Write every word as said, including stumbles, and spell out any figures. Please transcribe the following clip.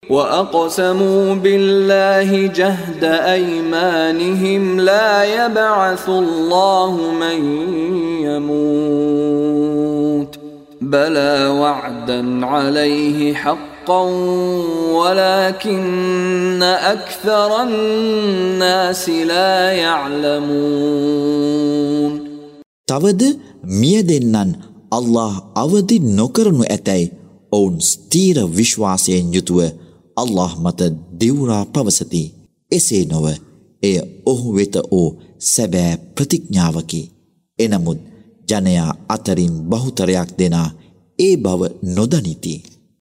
وأقسموا بالله جهد أيمانهم لا يبعث الله من يموت بلى وعدا عليه حقا ولكن أكثر الناس لا يعلمون. තවද මිය දෙන්නන් අල්ලාහ් අවදි නොකරනු ඇතැයි ඔවුන් ස්ථීර විශ්වාසයෙන් යුතුව අල්ලාහ් මත දිවුරා පවසති. එසේ නොව එය ඔහු වෙත වූ සැබෑ ප්‍රතිඥාවකි. එනමුත් ජනයා අතරින් බහුතරයක් දෙනා ඒ බව නොදනිති.